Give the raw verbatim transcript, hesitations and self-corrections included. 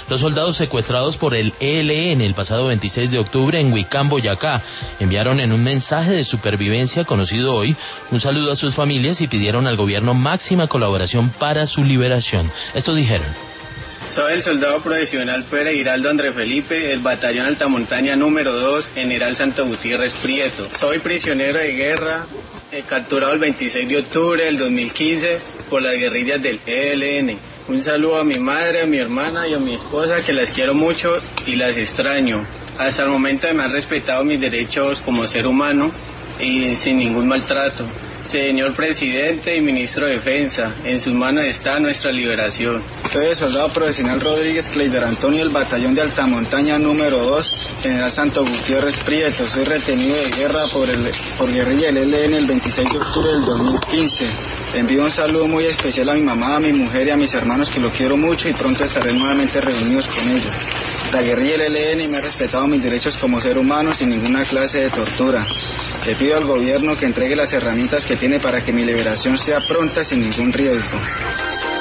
Los soldados secuestrados por el E L N el pasado veintiséis de octubre en Huicán, Boyacá, enviaron en un mensaje de supervivencia conocido hoy un saludo a sus familias y pidieron al gobierno máxima colaboración para su liberación. Esto dijeron. Soy el soldado profesional Pérez Giraldo André Felipe, del batallón Altamontaña número dos, General Santo Gutiérrez Prieto. Soy prisionero de guerra, eh, capturado el veintiséis de octubre del dos mil quince por las guerrillas del E L N. Un saludo a mi madre, a mi hermana y a mi esposa, que las quiero mucho y las extraño. Hasta el momento me han respetado mis derechos como ser humano y sin ningún maltrato. Señor presidente y ministro de Defensa, en sus manos está nuestra liberación. Soy el soldado profesional Rodríguez Cleider Antonio del batallón de Altamontaña número dos, General Santo Gutiérrez Prieto. Soy retenido de guerra por, el, por guerrilla del E L N el veintiséis de octubre del dos mil quince. Envío un saludo muy especial a mi mamá, a mi mujer y a mis hermanos, que lo quiero mucho y pronto estaré nuevamente reunidos con ellos. La guerrilla del E L N me ha respetado mis derechos como ser humano sin ninguna clase de tortura. Le pido al gobierno que entregue las herramientas que tiene para que mi liberación sea pronta sin ningún riesgo.